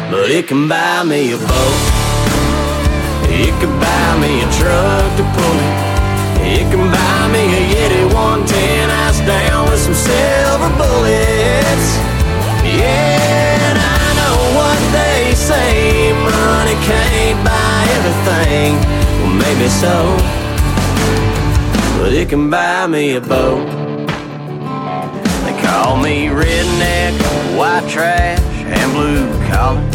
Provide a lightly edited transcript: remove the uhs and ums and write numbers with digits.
but it can buy me a boat. It can buy me a truck to pull it. It can buy me a Yeti 110 ass down with some silver bullets. Yeah, and I know what they say, money can't buy everything. Well, maybe so, but it can buy me a boat. They call me redneck, white trash, and blue collar.